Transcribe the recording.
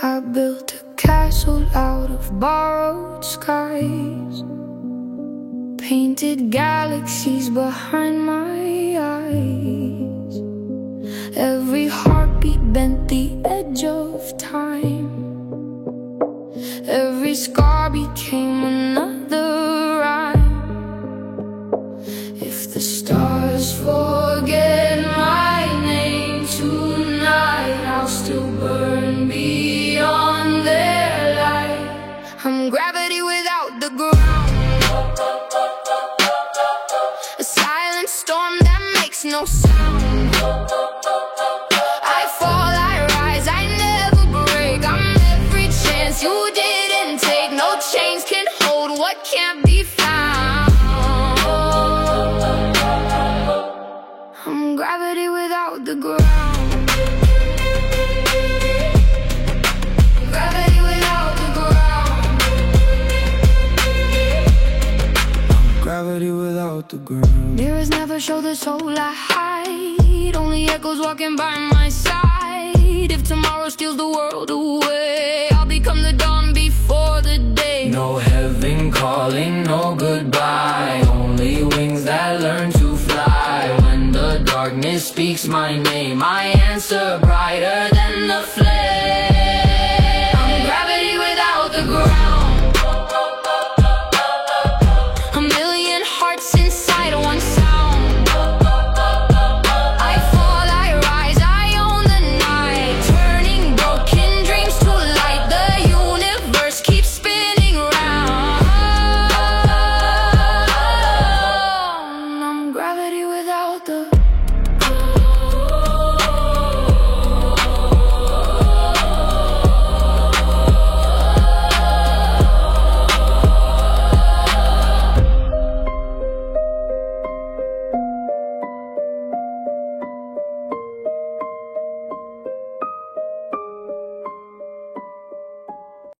I built a castle out of borrowed skies, painted galaxies behind my eyes. Every heartbeat bent the edge of time. Every scar became another rhyme. If the stars forget my name tonight, I'll still burn beyond their light. I'm gravity without the ground, a silent storm that makes no sound. I fall, I rise, I never break. I'm every chance you didn't take. No chains can hold what can't be found. I'm gravity without the ground. Gravity without the ground. Gravity without the ground. Mirrors never show the soul I hide, only echoes walking by my side. If tomorrow steals the world away, I'll become the dawn before the day. No heaven calling, no goodbye, only wings that learn to fly. When the darkness speaks my name, I answer brighter